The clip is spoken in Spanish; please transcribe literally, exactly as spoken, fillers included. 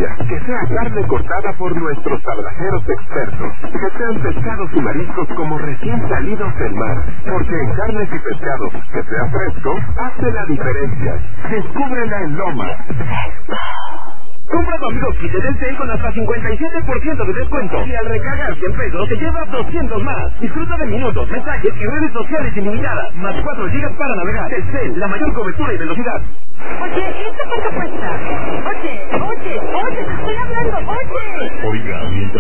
diferencia. Que sea carne cortada por nuestros tablajeros expertos. Que sean pescados y mariscos como recién salidos del mar. Porque en carnes y pescados, que sea fresco, hace la diferencia. Descúbrela en Loma. Compra tu amigo Kit en Telcel con hasta cincuenta y siete por ciento de descuento. Y al recargar cien pesos, te llevas doscientos más. Disfruta de minutos, mensajes y redes sociales ilimitadas. Más cuatro gigas para navegar. Telcel, la mayor cobertura y velocidad. Oye, ¿esto cuánto cuesta? Oye, oye, oye, estoy hablando, oye. Oiga, mientras